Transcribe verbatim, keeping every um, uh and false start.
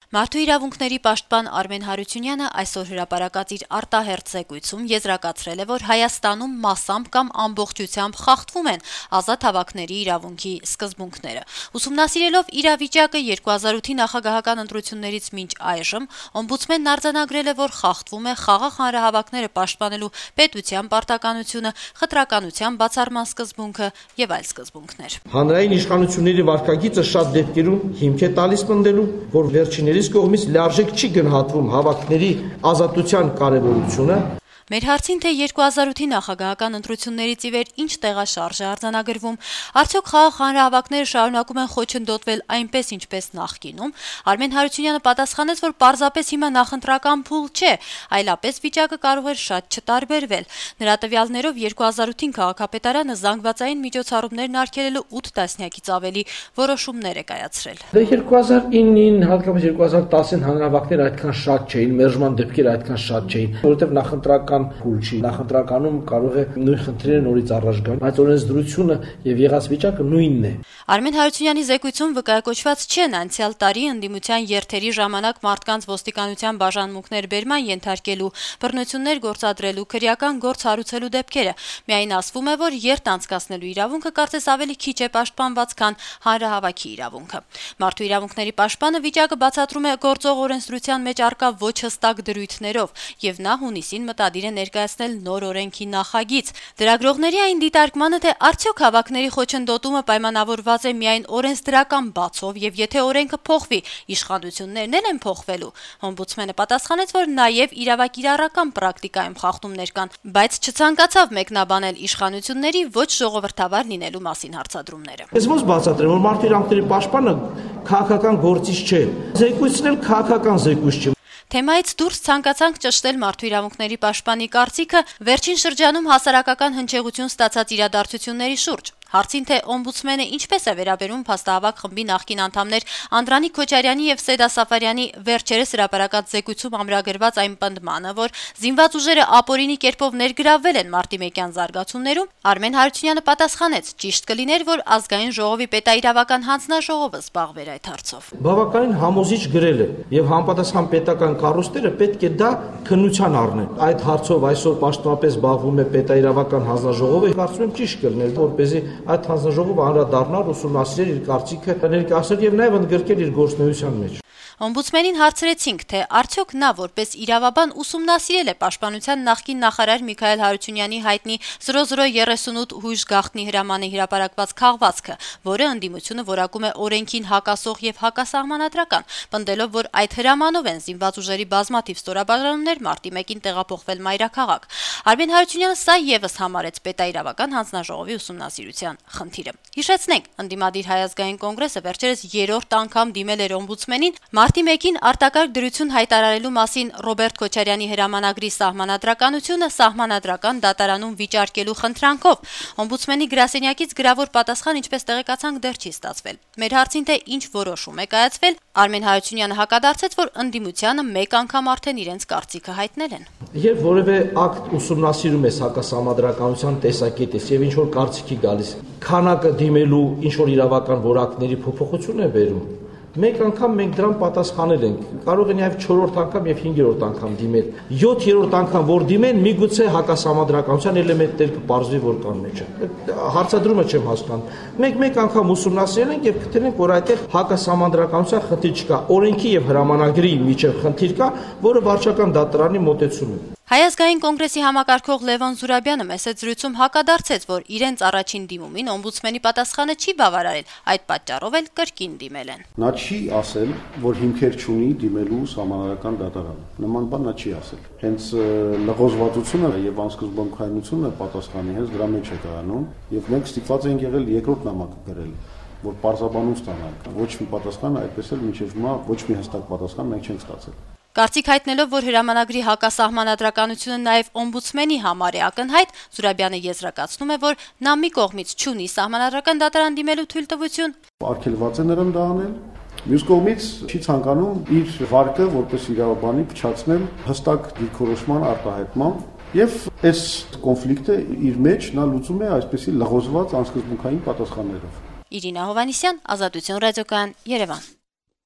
Մարդու իրավունքների պաշտպան Արմեն Հարությունյանը այսօր հրապարակած իր արտահերթ զեկույցում եզրակացրել է, որ Հայաստանում մասամբ կամ ամբողջությամբ խախտվում են ազատ հավաքների իրավունքի սկզբունքները։ Ուսումնասիրելով իրավիճակը երկու հազար ութի նախագահական ընտրություններից մինչ այժմ, օմբուդսմենն արձանագրել է, որ խախտվում է խաղաղ հանրահավաքները պաշտպանելու պետության պարտականությունը, խտրականության բացառման սկզբունքը եւ այլ սկզբունքներ։ Հանրային իշխանությունների վարքագիծը շատ դեպքերում հիմք է տալիս պնդելու, որ վերջինների կողմից լիարժեք չի գնահատվում հավաքների ազատության կարևորությունը։ Մեր հարցին, թե երկու հազար ութի նախագահական ընտրություններից ի վեր ինչ տեղաշարժ է արձանագրվում, արդյոք խաղաղ հանրահավաքները շարունակում են խոչընդոտվել այնպես, ինչպես նախկինում, Արմեն Հարությունյանը պատասխանեց, որ պարզապես հիմա նախընտրական փուլ չէ, այլապես վիճակը կարող էր շատ չտարբերվել։ Նրա տվյալներով երկու հազար ութին քաղաքապետարանը զանգվածային միջոցառումներն արգելելու ութ տասնյակից ավելի որոշումներ է կայացրել։ Դե երկու հազար ինին, հատկապես երկու հազար տասին հանրահավաքները այդքան շատ չէին, մերժման դեպքերը այդքան շատ չէին, որովհետև նախընտրական փուլ չի։ Նախընտրականում կարող է նույն խնդիրները նորից առաջ գան, բայց օրենսդրությունը եւ եղած վիճակը նույնն է։ Արմեն Հարությունյանի զեկույցում վկայակոչված չեն անցյալ տարի ընդդիմության երթերի ժամանակ մարդկանց ոստիկանության բաժանմունքներ բերման ենթարկելու, բռնություններ գործադրելու, քրեական գործ հարուցելու դեպքերը։ Միայն ասվում է, որ երթ անցկացնելու իրավունքը կարծես ավելի քիչ է պաշտպանված, քան հանրահավաքի իրավունքը։ Մարդու իրավունքների պաշտպանը վիճակը բացատրում է գործող օրենսդրության մեջ առկա ոչ հստակ դրույթներով, եւ նա հունիսին մտադիր է ներկայացնել նոր օրենքի նախագիծ։ Լրագրողների այն դիտարկմանը, թե արդյոք հավաքների խոչընդոտումը պայմանավորված է միայն օրենսդրական բացով եւ եթե օրենքը փոխվի, իշխանություններն էլ են փոխվելու։ Օմբուդսմենը պատասխանեց, որ նաեւ իրավակիրառական պրակտիկայում խախտումներ կան, բայց չցանկացավ մեկնաբանել իշխանությունների ոչ ժողովրդավար լինելու մասին հարցադրումները։ Ես ոնց բացատրեմ, որ մարդու իրավունքների պաշտպանը քաղաքական գործիչ չէ։ Զեկույցն էլ քաղաքական զեկույց չէ։ Թեմայից դուրս ցանկացանք ճշտել մարդու իրավունքների պաշտպանի կարծիքը վերջին շրջանում հասարակական հնչեղություն ստացած իրադարձությունների շուրջ։ Հարցին, թե օմբուդսմենը ինչպես է վերաբերում փաստահավաք խմբի նախկին անդամներ Անդրանիկ Քոչարյանի եւ Սեդա Սաֆարյանի վերջերս հրապարակած զեկույցում ամրագրված այն պնդմանը, որ զինված ուժերը ապօրինի կերպով ներգրավվել են մարտի մեկյան զարգացումներում, Արմեն Հարությունյանը պատասխանեց. ճիշտ կլիներ, որ ազգային ժողովի պետաիրավական հանձնաժողովը զբաղվեր այդ հարցով։ Բավականին համոզիչ գրել է եւ համապատասխան պետական կառույցները պետք է դա քննության առնեն։ Այդ հարցով այսօր պաշտոնապես զբաղվում է պետաիրավական հանձնաժողովը, կարծում եմ ճիշտ կլիներ, որպեսզի այդ հանձնաժողովը անդրադառնար, ուսումնասիրել իր կարծիքը, ներկայացնել եւ նաեւ ընդգրկել իր գործունեության մեջ։ Օմբուդսմենին հարցրեցինք, թե արդյոք նա որպես իրավաբան ուսումնասիրել է պաշտպանության նախկին նախարար Միքայել Հարությունյանի հայտնի զրո զրո երեսունութ հույժ գաղտնի հրամանի հրապարակված քաղվածքը, որը ընդդիմությունը որակում է օրենքին հակասող եւ հակասահմանադրական, պնդելով, որ այդ հրամանով են զինված ուժերի բազմաթիվ ստորաբաժանումներ մարտի մեկին տեղափոխվել մայրաքաղաք։ Արմեն Հարությունյանը սա եւս համարեց պետաիրավական հանձնաժողովի ուսումնասիրության խնդիրը։ Հիշեցնենք, ընդդիմադիր Հայ ազգային կոնգրեսը վերջերս երրորդ անգամ դիմել էր օմբուդսմենին Մարտի մեկին արտակարգ դրություն հայտարարելու մասին Ռոբերտ Քոչարյանի հրամանագրի սահմանադրականությունը սահմանադրական դատարանում վիճարկելու խնդրանքով։ Օմբուդսմենի գրասենյակից գրավոր պատասխան, ինչպես տեղեկացանք, դեռ չի ստացվել։ Մեր հարցին, թե ինչ որոշում է կայացվել, Արմեն Հարությունյանը հակադարձեց, որ ընդդիմությանը մեկ անգամ արդեն իրենց կարծիքը հայտնել են։ Երբ որևէ ակտ ուսումնասիրում ես հակասահմանադրականության տեսակետից եւ ինչ որ կարծիքի գալիս, քանակը դիմելու ինչ որ իրավական որակների փոփոխություն է բերում։ Մեկ անգամ մենք դրան պատասխանել ենք, կարող են նաև չորրորդ անգամ եւ հինգերորդ անգամ դիմել։ յոթերորդ անգամ որ դիմեն, միգուցե հակասահմանադրականության էլեմենտներ կպարզվի, որ կան մեջը։ Հարցադրումը չեմ հասկանում։ Մենք մեկ անգամ ուսումնասիրել ենք եւ գտել ենք, որ այդտեղ հակասահմանադրականության խնդիր չկա։ Օրենքի եւ հրամանագրի միջև խնդիր կա, որը վարչական դատարանի մոտեցում է։ Հայ ազգային կոնգրեսի համակարգող Լևոն Զուրաբյանը մեծ զրույցում հակադարձեց, որ իրենց առաջին դիմումին օմբուդսմենի պատասխանը չի բավարարել, այդ պատճառով էլ կրկին դիմել են։ Նա չի ասել, որ հիմքեր չունի դիմելու սահմանադրական դատարան։ Նման բան նա չի ասել։ Հենց լղոզվածությունը եւ անսկզբունքայնությունը պատասխանի հենց դրա մեջ է կայանում, եւ մենք ստիպված ենք եղել երկրորդ նամակը գրել, որ պարզաբանում ստանանք։ Ոչ մի պատասխան, այդպես էլ մինչեւ հիմա ոչ մի հստակ պատասխան մենք չենք ստացել։ Կարծիք հայտնելով, որ հրամանագրի հակասահմանադրականությունը նաև օմբուդսմենի համար է ակնհայտ, Զուրաբյանը եզրակացնում է, որ նա մի կողմից չունի սահմանադրական դատարան դիմելու թույլտվություն։ Արգելված է նրան դա անել, մյուս կողմից չի ցանկանում իր վարկը որպես իրավաբանի փչացնել հստակ դիրքորոշման արտահայտմամբ եւ այս կոնֆլիկտը իր մեջ նա լուծում է այսպեսի լղոզված անսկզբունքային պատասխաններով։ Իրինա Հովանիսյան, Ազատություն ռադիոկայան, Երևան։